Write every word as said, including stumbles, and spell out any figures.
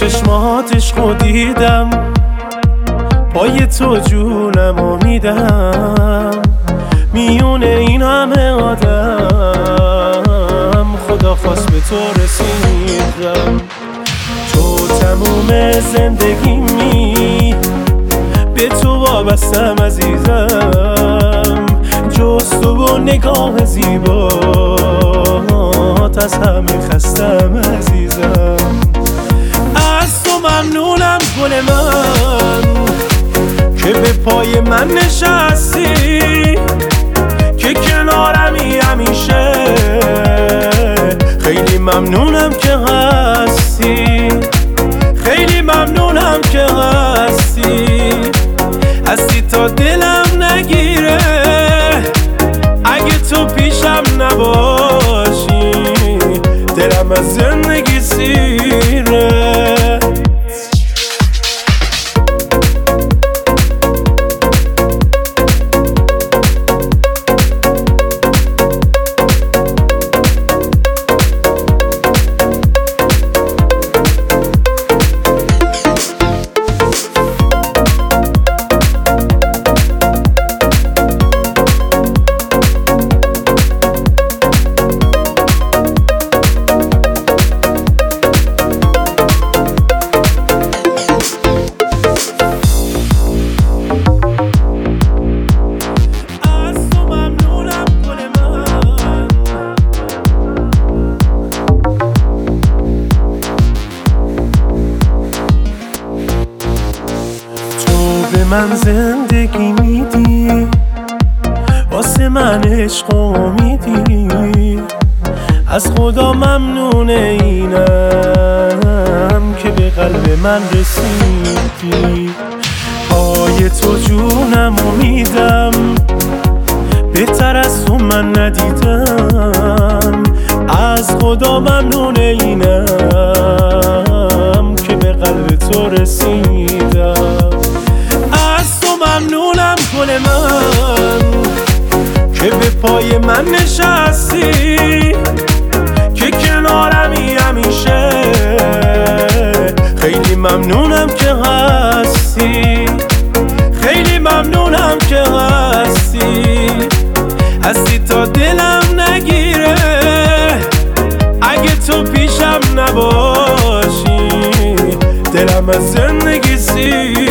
چشماتش خودیدم، پای تو جونمو میدم. میونه این همه آدم خدا خواست به تو رسیدم. تو تموم زندگیمی، به تو وابستم عزیزم. جز تو و نگاه زیبات از همه خستم عزیزم. از تو ممنونم گل من که به پای من نشستی، که کنارمی همیشه. خیلی ممنونم که هستی، خیلی ممنونم که هستی. هستی تا دلم نگیره، اگه تو پیشم نباشی دلم از زندگی سیره. به من زندگی میدی، واسه من عشق میدی. از خدا ممنون اینم که به قلب من رسیدی. پای تو جونمو میدم، بهتر از تو من ندیدم. از خدا ممنون اینم که به قلب تو رسیدم. ممنونم گل من که به پای من نشستی، که کنارمی همیشه. خیلی ممنونم که هستی، خیلی ممنونم که هستی. هستی تا دلم نگیره، اگه تو پیشم نباشی دلم از زندگی سیره.